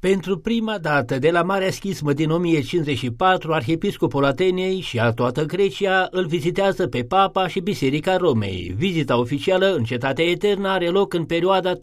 Pentru prima dată de la Marea Schismă din 1054, arhiepiscopul Atenei și a toată Grecia îl vizitează pe Papa și Biserica Romei. Vizita oficială în Cetatea Eternă are loc în perioada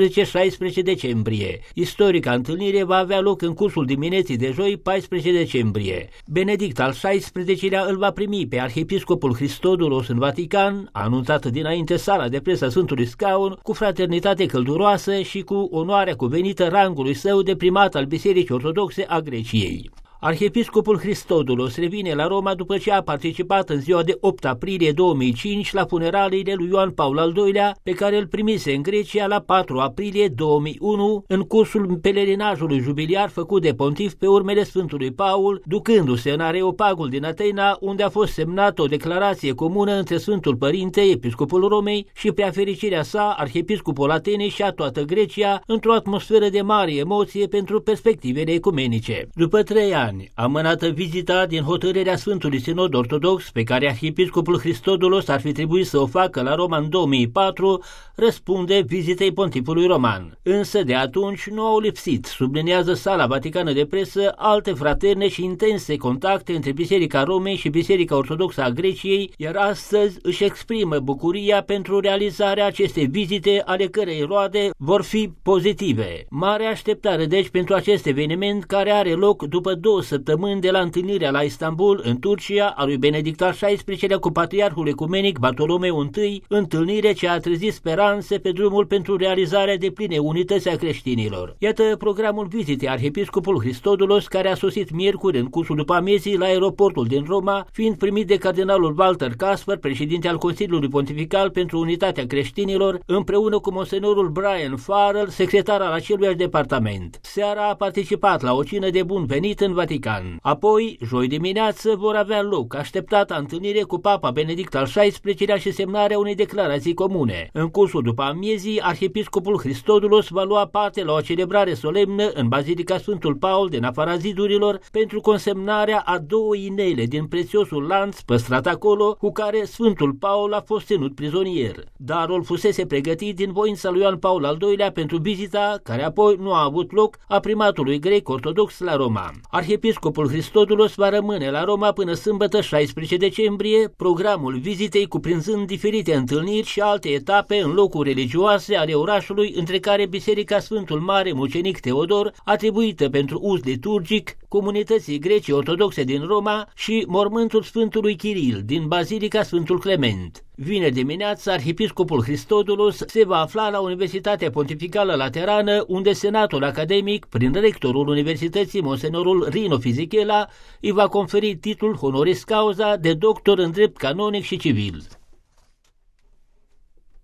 13-16 decembrie. Istorica întâlnire va avea loc în cursul dimineții de joi, 14 decembrie. Benedict al XVI-lea îl va primi pe arhiepiscopul Christodulos în Vatican, anunțat dinainte sala de presă a Sfântului Scaun, cu fraternitate călduroasă și cu onoarea cuvenită rangului său de primat al Bisericii Ortodoxe a Greciei. Arhiepiscopul Christodulos revine la Roma după ce a participat în ziua de 8 aprilie 2005 la funeraliile lui Ioan Paul al II-lea, pe care îl primise în Grecia la 4 aprilie 2001, în cursul pelerinajului jubiliar făcut de pontif pe urmele Sfântului Paul, ducându-se în Areopagul din Atena, unde a fost semnată o declarație comună între Sfântul Părinte, episcopul Romei, și prea fericirea sa, arhiepiscopul Atenei și a toată Grecia, într-o atmosferă de mare emoție pentru perspectivele ecumenice. După 3 ani, amânată vizita din hotărârea Sfântului Sinod Ortodox, pe care arhiepiscopul Christodulos ar fi trebuit să o facă la Roma în 2004, răspunde vizitei pontifului roman. Însă de atunci nu au lipsit, subliniază Sala Vaticană de Presă, alte fraterne și intense contacte între Biserica Romei și Biserica Ortodoxă a Greciei, iar astăzi își exprimă bucuria pentru realizarea acestei vizite, ale cărei roade vor fi pozitive. Mare așteptare deci pentru acest eveniment, care are loc după 2 săptămâni de la întâlnirea la Istanbul, în Turcia, a lui Benedict al XVI-lea cu patriarhul ecumenic Bartolomeu I, întâlnire ce a trezit speranțe pe drumul pentru realizarea depline unității a creștinilor. Iată programul vizitei arhiepiscopul Christodulos, care a sosit miercuri în cursul după amiezii la aeroportul din Roma, fiind primit de cardinalul Walter Kasper, președinte al Consiliului Pontifical pentru Unitatea Creștinilor, împreună cu monsenorul Brian Farrell, secretar al aceluiași departament. Seara a participat la o cină de bun venit în Vatican. Apoi, joi dimineață, vor avea loc așteptata întâlnire cu Papa Benedict al XVI-lea și semnarea unei declarații comune. În cursul după amiezii, arhiepiscopul Christodulos va lua parte la o celebrare solemnă în Bazilica Sfântul Paul din afara zidurilor pentru consemnarea a 2 inele din prețiosul lanț păstrat acolo, cu care Sfântul Paul a fost ținut prizonier. Darul fusese pregătit din voința lui Ioan Paul al II-lea pentru vizita, care apoi nu a avut loc, a primatului grec ortodox la Roma. Arhiepiscopul Christodulos va rămâne la Roma până sâmbătă 16 decembrie, programul vizitei cuprinzând diferite întâlniri și alte etape în locuri religioase ale orașului, între care Biserica Sfântul Mare Mucenic Teodor, atribuită pentru uz liturgic comunității grece ortodoxe din Roma, și mormântul Sfântului Chiril din Bazilica Sfântul Clement. Vineri dimineața, arhiepiscopul Christodulos se va afla la Universitatea Pontificală Laterană, unde senatul academic, prin rectorul Universității, monsenorul Rino Fisichella, îi va conferi titlul honoris causa de doctor în drept canonic și civil.